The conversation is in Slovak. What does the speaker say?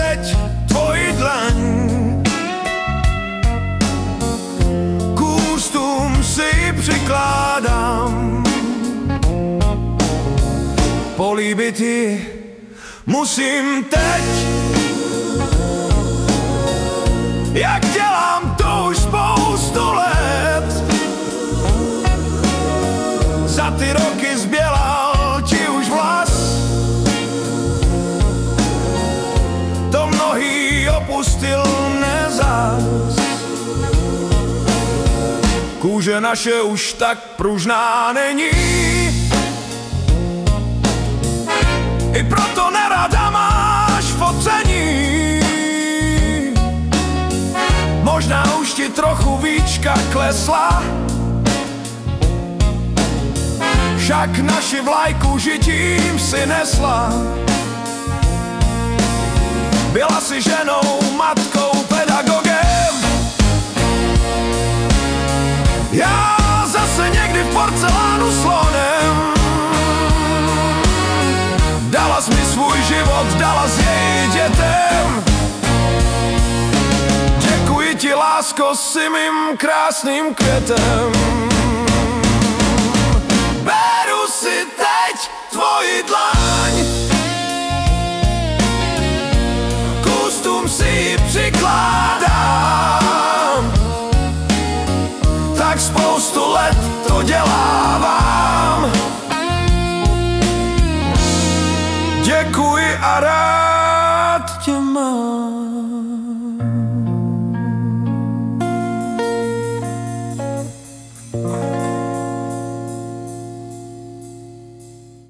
teď tvoji dlaň. K ústům si přikládám, políbit ji musím teď, jak dělám to už spoustu let. Za ty roky zbělal ti už vlas, to mnohý opustil nezás. Kůže naše už tak pružná není, i proto nerada máš focení. Možná už ti trochu víčka klesla, však naši vlajku žitím si nesla. Byla si ženou, matkou, pedagogem. Já zase někdy v porcelánu slonem. Dala jsi mi svůj život, dala jsi jej dětem. Děkuji ti, lásko, si mým krásným květem. Beru si teď tvoji dlaň, k ústům si ji přikládám. Tak spoustu let to dělám.